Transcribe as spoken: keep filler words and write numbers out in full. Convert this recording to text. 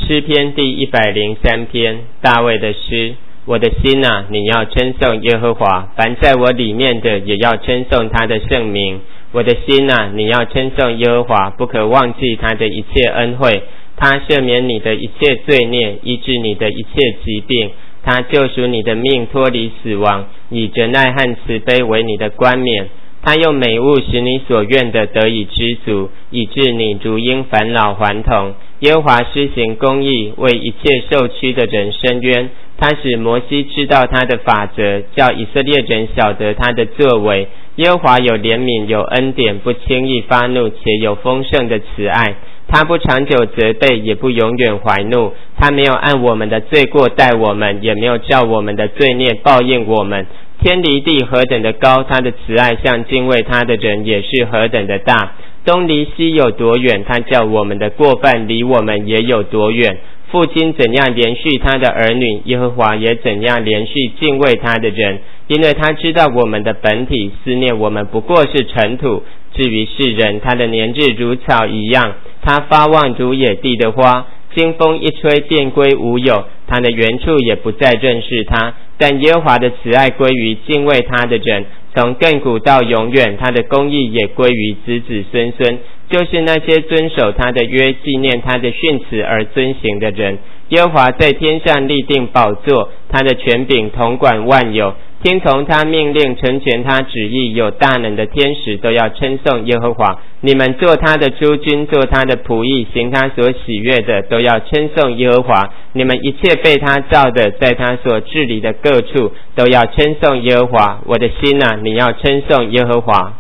诗篇第一百零三篇，大卫的诗。我的心啊，你要称颂耶和华，凡在我里面的也要称颂他的圣名。我的心啊，你要称颂耶和华，不可忘记他的一切恩惠。他赦免你的一切罪孽，医治你的一切疾病。他救赎你的命脱离死亡，以仁爱和慈悲为你的冠冕。他用美物使你所愿的得以知足，以致你如因返老还童。耶和华施行公义，为一切受屈的人伸冤。他使摩西知道他的法则，叫以色列人晓得他的作为。耶和华有怜悯，有恩典，不轻易发怒，且有丰盛的慈爱。他不长久责备，也不永远怀怒。他没有按我们的罪过待我们，也没有照我们的罪孽报应我们。天离地何等的高，他的慈爱向敬畏他的人也是何等的大。东离西有多远，他叫我们的过犯离我们也有多远。父亲怎样连续他的儿女，耶和华也怎样连续敬畏他的人，因为他知道我们的本体，思念我们不过是尘土。至于世人，他的年日如草一样，他发旺如野地的花，经风一吹便归无有，他的原处也不再认识他。但耶和华的慈爱归于敬畏他的人，从亘古到永远，他的公义也归于子子孙孙，就是那些遵守他的约，纪念他的训词而遵行的人。耶和华在天上立定宝座，他的权柄统管万有。听从他命令，成全他旨意，有大能的天使都要称颂耶和华。你们做他的诸军，做他的仆役，行他所喜悦的，都要称颂耶和华。你们一切被他造的，在他所治理的各处，都要称颂耶和华。我的心啊，你要称颂耶和华。